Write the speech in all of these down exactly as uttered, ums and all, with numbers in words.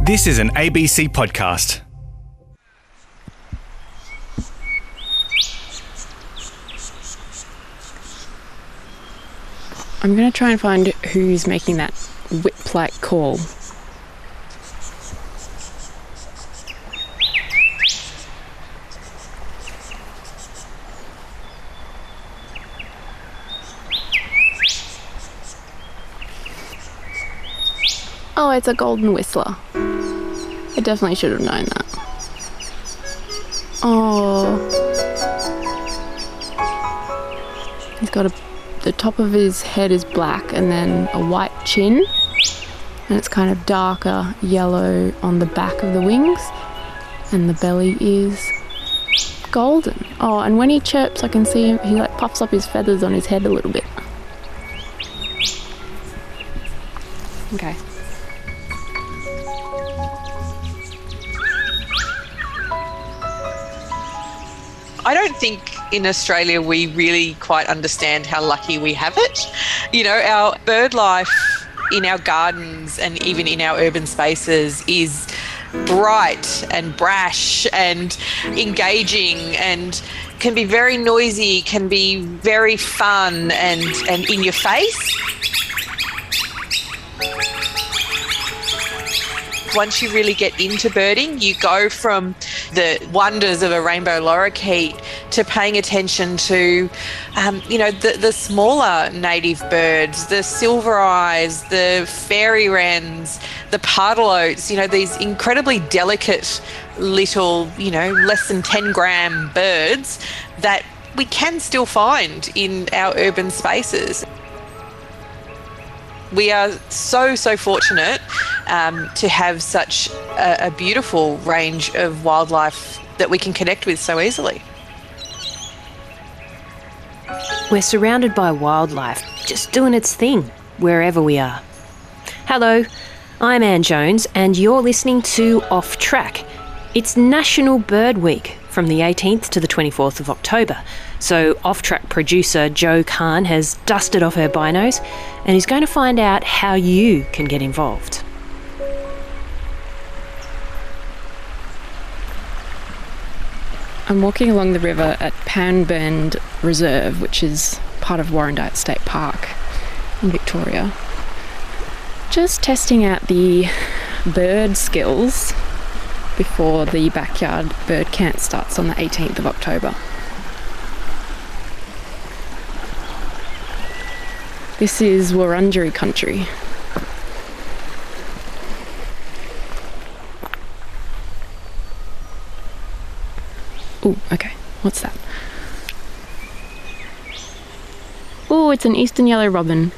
This is an A B C podcast. I'm going to try and find who's making that whip-like call. Oh, it's a golden whistler. I definitely should have known that. Oh. He's got a... The top of his head is black and then a white chin. And it's kind of darker yellow on the back of the wings. And the belly is golden. Oh, and when he chirps, I can see him, he like puffs up his feathers on his head a little bit. Okay. I don't think in Australia we really quite understand how lucky we have it. You know, our bird life in our gardens and even in our urban spaces is bright and brash and engaging and can be very noisy, can be very fun and, and in your face. Once you really get into birding, you go from the wonders of a rainbow lorikeet to paying attention to, um, you know, the, the smaller native birds, the silver eyes, the fairy wrens, the pardalotes, you know, these incredibly delicate little, you know, less than ten gram birds that we can still find in our urban spaces. We are so, so fortunate um, to have such a, a beautiful range of wildlife that we can connect with so easily. We're surrounded by wildlife, just doing its thing, wherever we are. Hello, I'm Anne Jones, and you're listening to Off Track. It's National Bird Week from the eighteenth to the twenty-fourth of October. So Off Track producer Jo Khan has dusted off her binos and is going to find out how you can get involved. I'm walking along the river at Panbend Reserve, which is part of Warrandyte State Park in Victoria. Just testing out the bird skills before the backyard bird camp starts on the eighteenth of October. This is Wurundjeri country. Ooh, okay, what's that? Oh, it's an eastern yellow robin.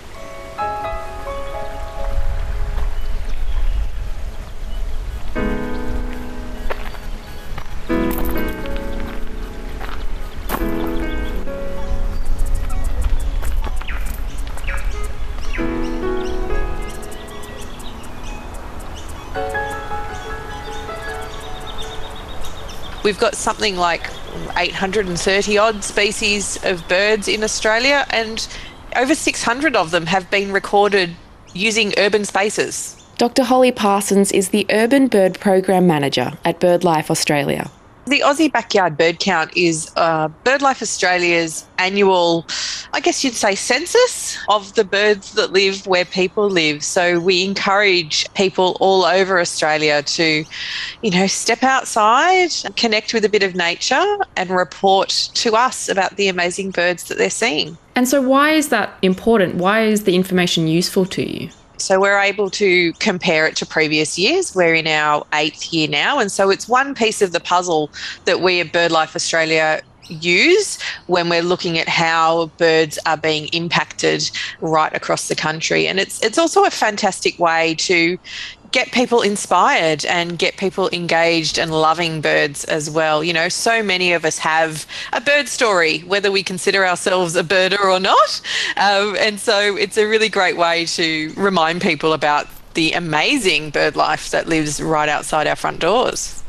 We've got something like eight hundred thirty odd species of birds in Australia, and over six hundred of them have been recorded using urban spaces. Doctor Holly Parsons is the Urban Bird Program Manager at BirdLife Australia. The Aussie Backyard Bird Count is uh, BirdLife Australia's annual, I guess you'd say, census of the birds that live where people live. So we encourage people all over Australia to, you know, step outside, connect with a bit of nature and report to us about the amazing birds that they're seeing. And so why is that important? Why is the information useful to you? So we're able to compare it to previous years. We're in our eighth year now. And so it's one piece of the puzzle that we at BirdLife Australia use when we're looking at how birds are being impacted right across the country. And it's it's also a fantastic way to get people inspired and get people engaged and loving birds as well. You know, so many of us have a bird story, whether we consider ourselves a birder or not. Um, and so it's a really great way to remind people about the amazing bird life that lives right outside our front doors.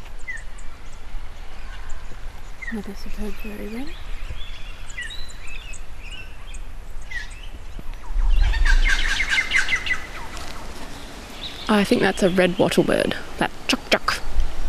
Another superb fairy wren. I think that's a red wattlebird. That chuck chuck.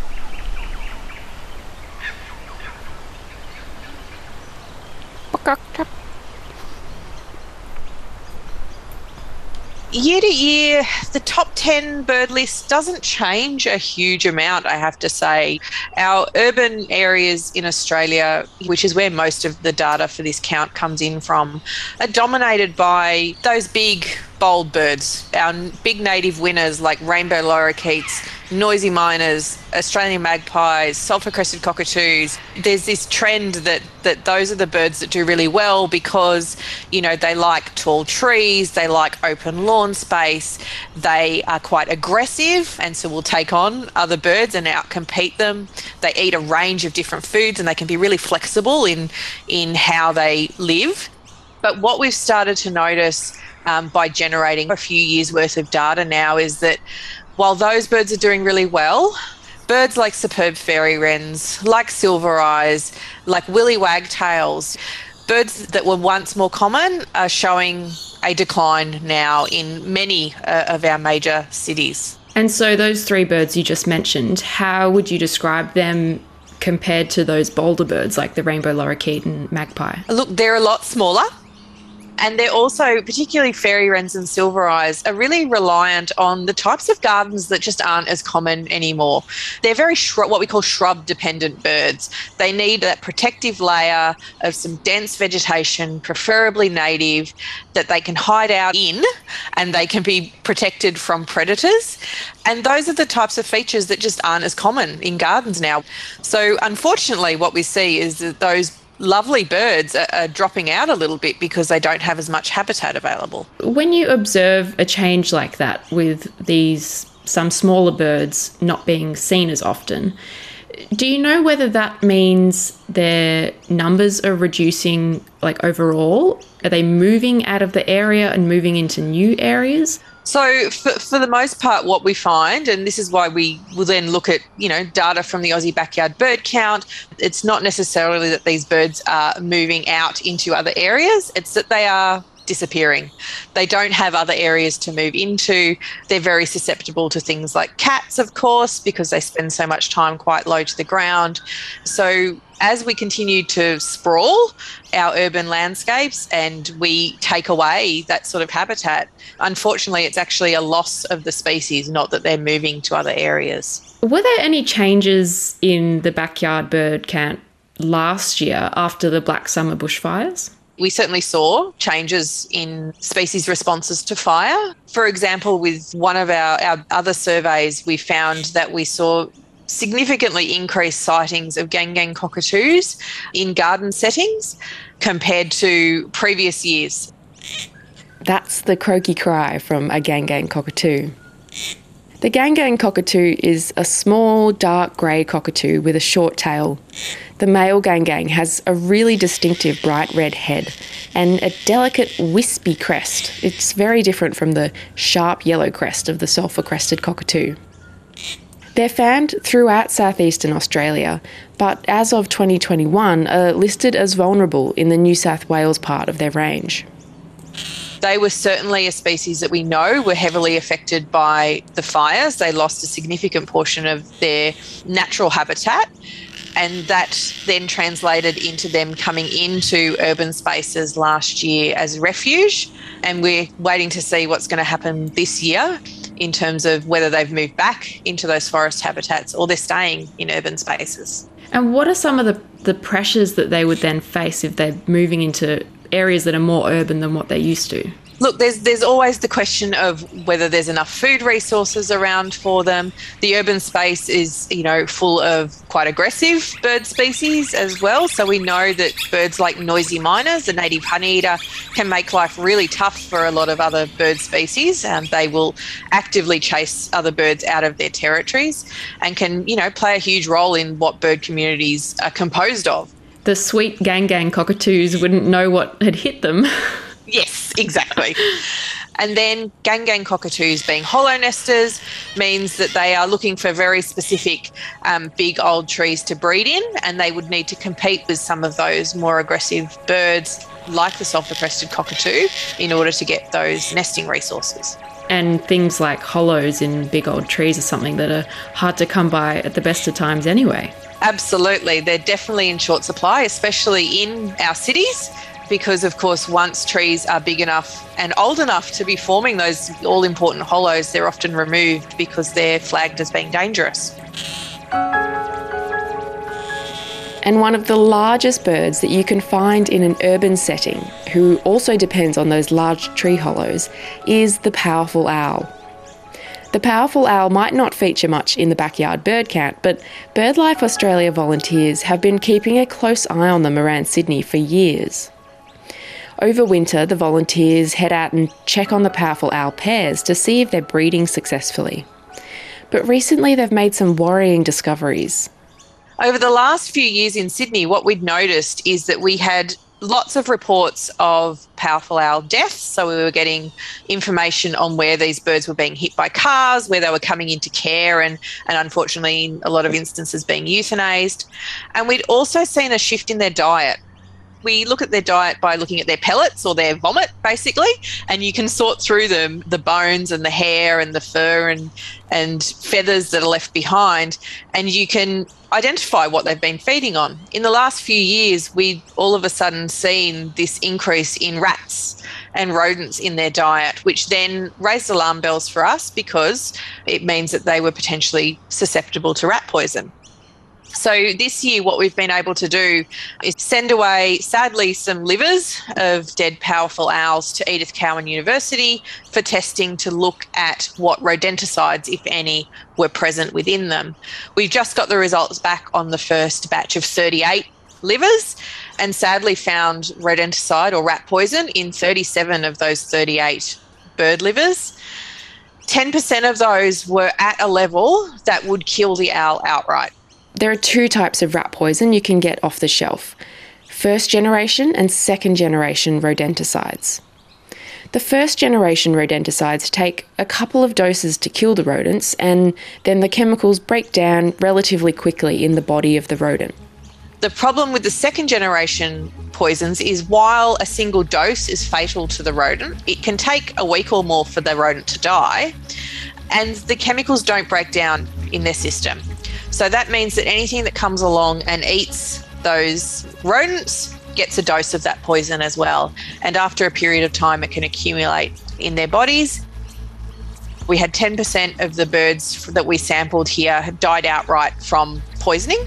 Year to year, the top ten bird list doesn't change a huge amount, I have to say. Our urban areas in Australia, which is where most of the data for this count comes in from, are dominated by those big, bold birds. Our big native winners like rainbow lorikeets, noisy miners, Australian magpies, sulphur-crested cockatoos. There's this trend that that those are the birds that do really well because, you know, they like tall trees, they like open lawn space, they are quite aggressive and so will take on other birds and outcompete them. They eat a range of different foods and they can be really flexible in in how they live. But what we've started to notice um, by generating a few years worth of data now is that while those birds are doing really well, birds like superb fairy wrens, like silver eyes, like willy wagtails, birds that were once more common are showing a decline now in many uh, of our major cities. And so those three birds you just mentioned, how would you describe them compared to those bolder birds like the rainbow lorikeet and magpie? Look, they're a lot smaller. And they're also, particularly fairy wrens and silver eyes, are really reliant on the types of gardens that just aren't as common anymore. They're very shrub, what we call shrub-dependent birds. They need that protective layer of some dense vegetation, preferably native, that they can hide out in and they can be protected from predators. And those are the types of features that just aren't as common in gardens now. So unfortunately, what we see is that those lovely birds are, are dropping out a little bit because they don't have as much habitat available. When you observe a change like that with these some smaller birds not being seen as often, do you know whether that means their numbers are reducing, like, overall? Are they moving out of the area and moving into new areas? So for, for the most part, what we find, and this is why we will then look at, you know, data from the Aussie Backyard Bird Count, it's not necessarily that these birds are moving out into other areas, it's that they are disappearing. They don't have other areas to move into. They're very susceptible to things like cats, of course, because they spend so much time quite low to the ground. So as we continue to sprawl our urban landscapes and we take away that sort of habitat, unfortunately, it's actually a loss of the species, not that they're moving to other areas. Were there any changes in the backyard bird count last year after the Black Summer bushfires? We certainly saw changes in species responses to fire. For example, with one of our, our other surveys, we found that we saw significantly increased sightings of gang-gang cockatoos in garden settings compared to previous years. That's the croaky cry from a gang-gang cockatoo. The gang-gang cockatoo is a small, dark grey cockatoo with a short tail. The male gang-gang has a really distinctive bright red head and a delicate wispy crest. It's very different from the sharp yellow crest of the sulphur-crested cockatoo. They're found throughout southeastern Australia, but as of twenty twenty-one are listed as vulnerable in the New South Wales part of their range. They were certainly a species that we know were heavily affected by the fires. They lost a significant portion of their natural habitat, and that then translated into them coming into urban spaces last year as refuge. And we're waiting to see what's going to happen this year in terms of whether they've moved back into those forest habitats or they're staying in urban spaces. And what are some of the, the pressures that they would then face if they're moving into areas that are more urban than what they used to? Look, there's there's always the question of whether there's enough food resources around for them. The urban space is, you know, full of quite aggressive bird species as well. So we know that birds like noisy miners, the native honeyeater, can make life really tough for a lot of other bird species. And they will actively chase other birds out of their territories and can, you know, play a huge role in what bird communities are composed of. The sweet gang-gang cockatoos wouldn't know what had hit them. Yes, exactly. And then gang-gang cockatoos being hollow nesters means that they are looking for very specific um, big old trees to breed in, and they would need to compete with some of those more aggressive birds like the sulphur-crested cockatoo in order to get those nesting resources. And things like hollows in big old trees are something that are hard to come by at the best of times anyway. Absolutely. They're definitely in short supply, especially in our cities, because, of course, once trees are big enough and old enough to be forming those all-important hollows, they're often removed because they're flagged as being dangerous. And one of the largest birds that you can find in an urban setting, who also depends on those large tree hollows, is the powerful owl. The powerful owl might not feature much in the backyard bird count, but BirdLife Australia volunteers have been keeping a close eye on them around Sydney for years. Over winter, the volunteers head out and check on the powerful owl pairs to see if they're breeding successfully. But recently they've made some worrying discoveries. Over the last few years in Sydney, what we'd noticed is that we had lots of reports of powerful owl deaths. So we were getting information on where these birds were being hit by cars, where they were coming into care, and, and unfortunately in a lot of instances being euthanized. And we'd also seen a shift in their diet. We look at their diet by looking at their pellets or their vomit, basically, and you can sort through them, the bones and the hair and the fur and, and feathers that are left behind, and you can identify what they've been feeding on. In the last few years, we've all of a sudden seen this increase in rats and rodents in their diet, which then raised alarm bells for us because it means that they were potentially susceptible to rat poison. So this year what we've been able to do is send away, sadly, some livers of dead powerful owls to Edith Cowan University for testing to look at what rodenticides, if any, were present within them. We've just got the results back on the first batch of thirty-eight livers and sadly found rodenticide or rat poison in thirty-seven of those thirty-eight bird livers. ten percent of those were at a level that would kill the owl outright. There are two types of rat poison you can get off the shelf: first generation and second generation rodenticides. The first generation rodenticides take a couple of doses to kill the rodents, and then the chemicals break down relatively quickly in the body of the rodent. The problem with the second generation poisons is while a single dose is fatal to the rodent, it can take a week or more for the rodent to die, and the chemicals don't break down in their system. So that means that anything that comes along and eats those rodents gets a dose of that poison as well. And after a period of time, it can accumulate in their bodies. We had ten percent of the birds that we sampled here had died outright from poisoning.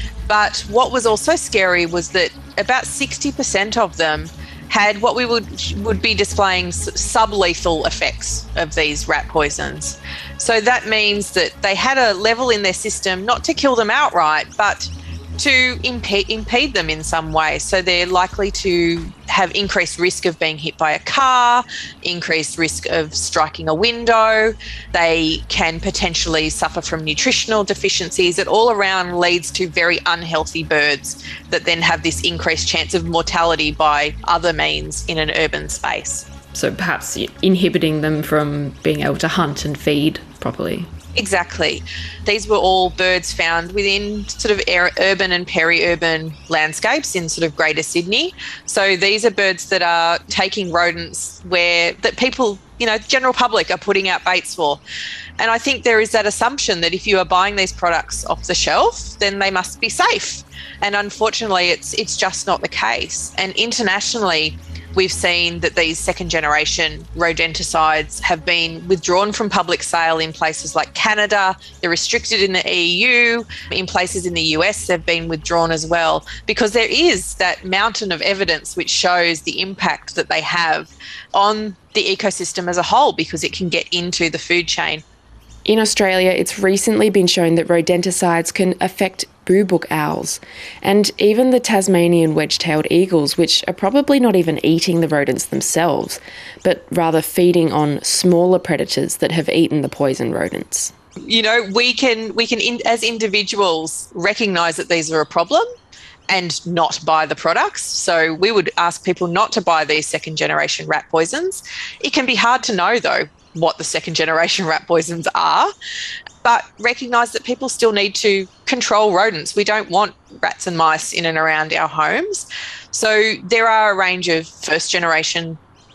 But what was also scary was that about sixty percent of them had what we would would be displaying sublethal effects of these rat poisons. So that means that they had a level in their system not to kill them outright, but to impede, impede them in some way. So they're likely to have increased risk of being hit by a car, increased risk of striking a window. They can potentially suffer from nutritional deficiencies. It all around leads to very unhealthy birds that then have this increased chance of mortality by other means in an urban space. So perhaps inhibiting them from being able to hunt and feed properly. Exactly. These were all birds found within sort of air, urban and peri-urban landscapes in sort of Greater Sydney. So these are birds that are taking rodents where that people, you know, general public are putting out baits for. And I think there is that assumption that if you are buying these products off the shelf, then they must be safe. And unfortunately, it's it's just not the case. And internationally, we've seen that these second generation rodenticides have been withdrawn from public sale in places like Canada. They're restricted in the E U. In places in the U S, they've been withdrawn as well, because there is that mountain of evidence which shows the impact that they have on the ecosystem as a whole, because it can get into the food chain. In Australia, it's recently been shown that rodenticides can affect boobook owls and even the Tasmanian wedge-tailed eagles, which are probably not even eating the rodents themselves, but rather feeding on smaller predators that have eaten the poison rodents. You know, we can, we can in, as individuals, recognise that these are a problem and not buy the products. So we would ask people not to buy these second-generation rat poisons. It can be hard to know, though, what the second generation rat poisons are, but recognise that people still need to control rodents. We don't want rats and mice in and around our homes. So there are a range of first generation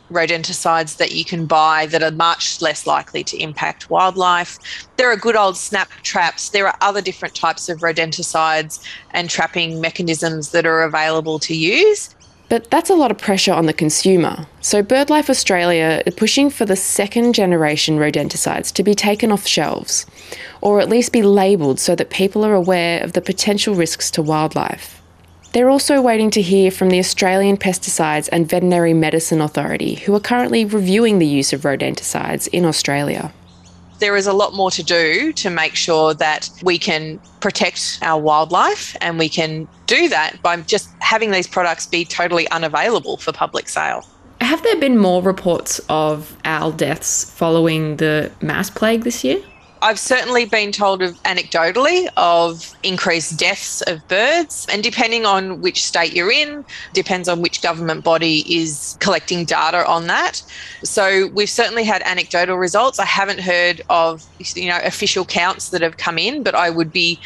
rodenticides that you can buy that are much less likely to impact wildlife. There are good old snap traps. There are other different types of rodenticides and trapping mechanisms that are available to use. But that's a lot of pressure on the consumer. So BirdLife Australia is pushing for the second generation rodenticides to be taken off shelves, or at least be labelled so that people are aware of the potential risks to wildlife. They're also waiting to hear from the Australian Pesticides and Veterinary Medicine Authority, who are currently reviewing the use of rodenticides in Australia. There is a lot more to do to make sure that we can protect our wildlife, and we can do that by just having these products be totally unavailable for public sale. Have there been more reports of owl deaths following the mouse plague this year? I've certainly been told of anecdotally of increased deaths of birds, and depending on which state you're in, depends on which government body is collecting data on that. So we've certainly had anecdotal results. I haven't heard of, you know, official counts that have come in, but I would be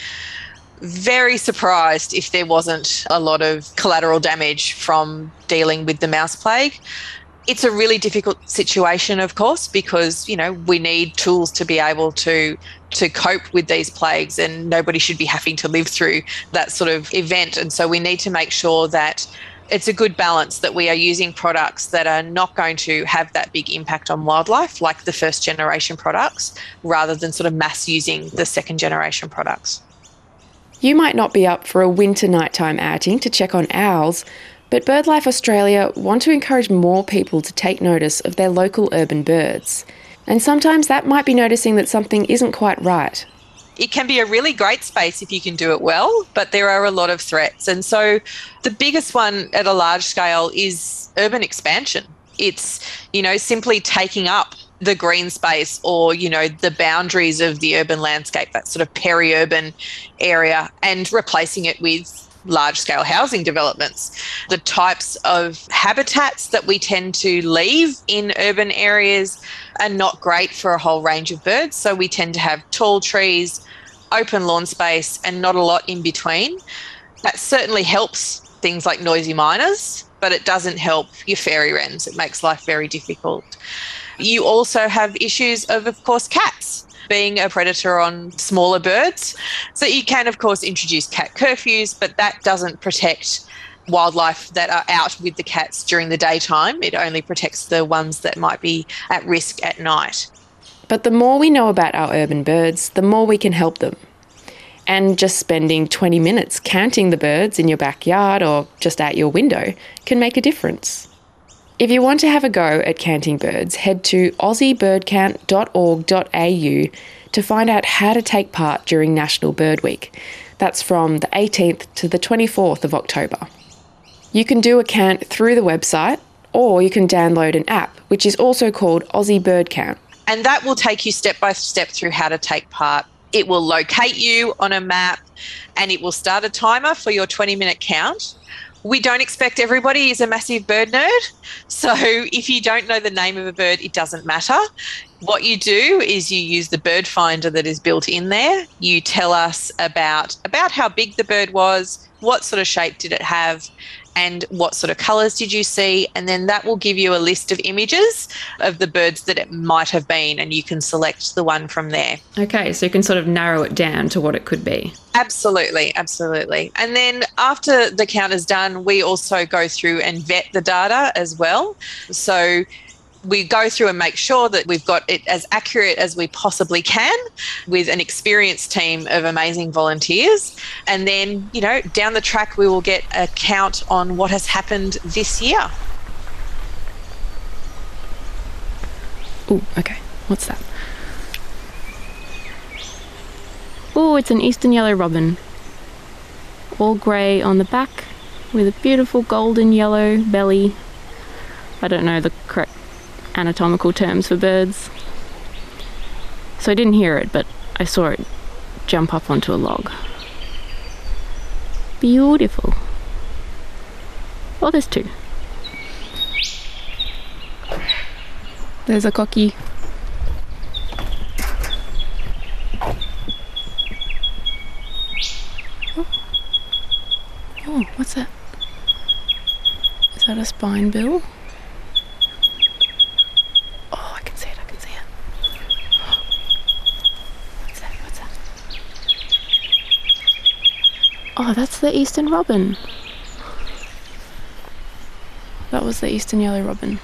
very surprised if there wasn't a lot of collateral damage from dealing with the mouse plague. It's a really difficult situation, of course, because, you know, we need tools to be able to to cope with these plagues, and nobody should be having to live through that sort of event. And so we need to make sure that it's a good balance, that we are using products that are not going to have that big impact on wildlife, like the first generation products, rather than sort of mass using the second generation products. You might not be up for a winter nighttime outing to check on owls, but BirdLife Australia want to encourage more people to take notice of their local urban birds. And sometimes that might be noticing that something isn't quite right. It can be a really great space if you can do it well, but there are a lot of threats. And so the biggest one at a large scale is urban expansion. It's, you know, simply taking up the green space, or, you know, the boundaries of the urban landscape, that sort of peri-urban area, and replacing it with large-scale housing developments. The types of habitats that we tend to leave in urban areas are not great for a whole range of birds. So we tend to have tall trees, open lawn space, and not a lot in between. That certainly helps things like noisy miners, but it doesn't help your fairy wrens. It makes life very difficult. You also have issues of, of course, cats being a predator on smaller birds. So you can, of course, introduce cat curfews, but that doesn't protect wildlife that are out with the cats during the daytime. It only protects the ones that might be at risk at night. But the more we know about our urban birds, the more we can help them. And just spending twenty minutes counting the birds in your backyard or just out your window can make a difference. If you want to have a go at counting birds, head to aussie bird count dot org dot a u to find out how to take part during National Bird Week. That's from the eighteenth to the twenty-fourth of October. You can do a count through the website, or you can download an app, which is also called Aussie Bird Count. And that will take you step by step through how to take part. It will locate you on a map, and it will start a timer for your twenty minute count. We don't expect everybody is a massive bird nerd. So if you don't know the name of a bird, it doesn't matter. What you do is you use the bird finder that is built in there. You tell us about, about how big the bird was, what sort of shape did it have, and what sort of colours did you see, and then that will give you a list of images of the birds that it might have been, and you can select the one from there. Okay, so you can sort of narrow it down to what it could be. Absolutely, absolutely. And then after the count is done, we also go through and vet the data as well. So we go through and make sure that we've got it as accurate as we possibly can with an experienced team of amazing volunteers. And then, you know, down the track, we will get a count on what has happened this year. Oh, okay. What's that? Oh, it's an eastern yellow robin. All grey on the back with a beautiful golden yellow belly. I don't know the correct anatomical terms for birds. So I didn't hear it, but I saw it jump up onto a log. Beautiful. Oh, there's two. There's a cocky. Oh, oh what's that? Is that a spinebill? Oh, that's the eastern robin. That was the eastern yellow robin.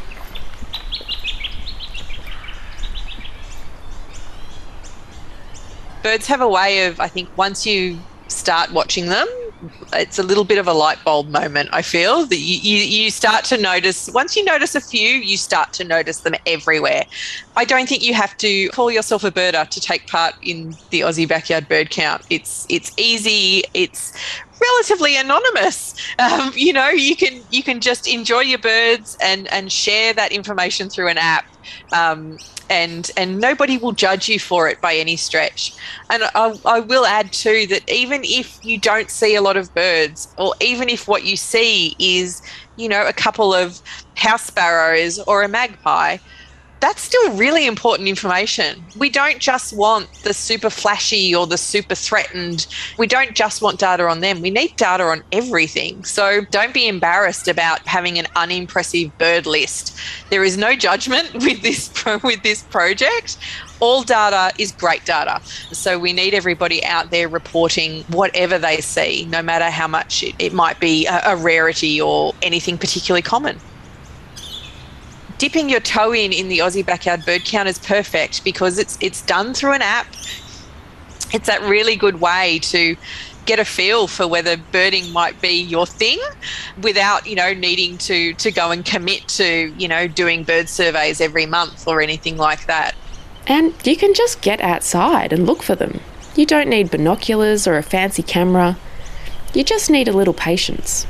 Birds have a way of, I think, once you start watching them, it's a little bit of a light bulb moment, I feel, that you, you, you start to notice, once you notice a few, you start to notice them everywhere. I don't think you have to call yourself a birder to take part in the Aussie Backyard Bird Count. It's it's easy, it's relatively anonymous. Um, you know, you can you can just enjoy your birds and, and share that information through an app. Um, and and nobody will judge you for it by any stretch. And I, I will add too that even if you don't see a lot of birds, or even if what you see is, you know, a couple of house sparrows or a magpie, that's still really important information. We don't just want the super flashy or the super threatened. We don't just want data on them. We need data on everything. So don't be embarrassed about having an unimpressive bird list. There is no judgment with this pro- with this project. All data is great data. So we need everybody out there reporting whatever they see, no matter how much it, it might be a, a rarity or anything particularly common. Dipping your toe in in the Aussie Backyard Bird Count is perfect because it's it's done through an app. It's that really good way to get a feel for whether birding might be your thing without, you know, needing to to go and commit to, you know, doing bird surveys every month or anything like that. And you can just get outside and look for them. You don't need binoculars or a fancy camera. You just need a little patience.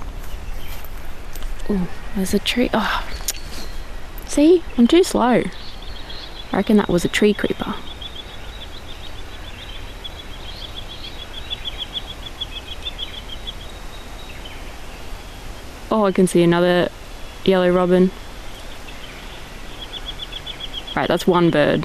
Ooh, there's a tree. Oh. See, I'm too slow. I reckon that was a tree creeper. Oh, I can see another yellow robin. Right, that's one bird.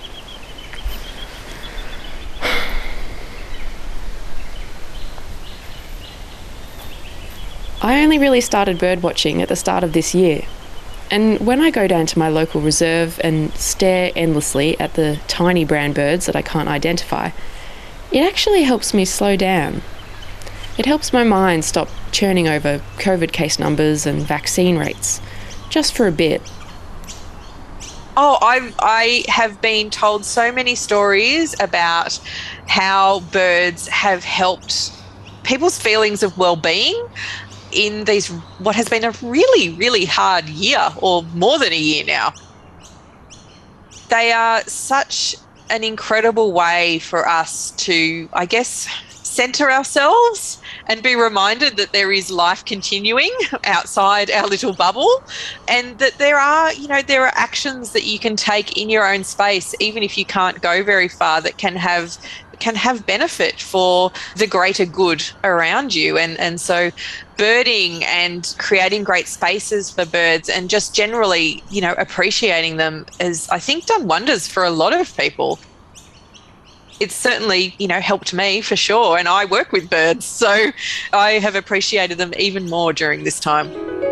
I only really started bird watching at the start of this year. And when I go down to my local reserve and stare endlessly at the tiny brown birds that I can't identify, it actually helps me slow down. It helps my mind stop churning over COVID case numbers and vaccine rates, just for a bit. Oh, I I have been told so many stories about how birds have helped people's feelings of well-being in these, what has been a really, really hard year, or more than a year now. They are such an incredible way for us to, I guess, centre ourselves and be reminded that there is life continuing outside our little bubble, and that there are, you know, there are actions that you can take in your own space, even if you can't go very far, that can have can have benefit for the greater good around you. And and so birding and creating great spaces for birds and just generally, you know, appreciating them has, I think, done wonders for a lot of people. It's certainly, you know, helped me for sure. And I work with birds, so I have appreciated them even more during this time.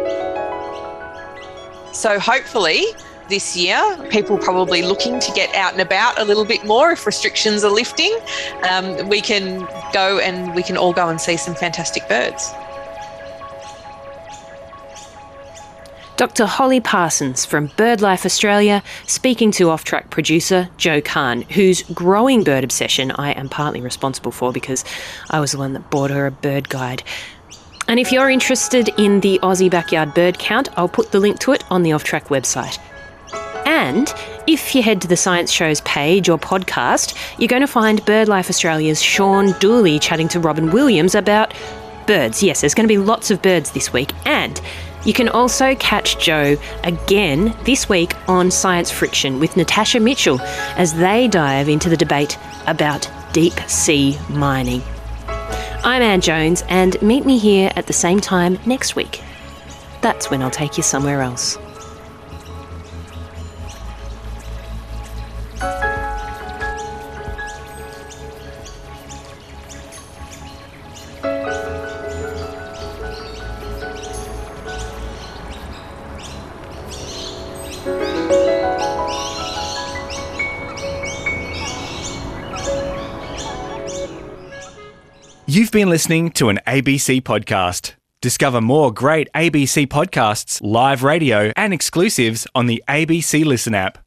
So hopefully this year, people probably looking to get out and about a little bit more if restrictions are lifting, um, we can go and we can all go and see some fantastic birds. Doctor Holly Parsons from BirdLife Australia speaking to Off Track producer Joe Kahn, whose growing bird obsession I am partly responsible for because I was the one that bought her a bird guide. And if you're interested in the Aussie Backyard Bird Count, I'll put the link to it on the Off Track website. And if you head to the Science Show's page or podcast, you're going to find BirdLife Australia's Sean Dooley chatting to Robin Williams about birds. Yes, there's going to be lots of birds this week. And you can also catch Joe again this week on Science Friction with Natasha Mitchell as they dive into the debate about deep sea mining. I'm Anne Jones, and meet me here at the same time next week. That's when I'll take you somewhere else. You've been listening to an A B C podcast. Discover more great A B C podcasts, live radio, and exclusives on the A B C Listen app.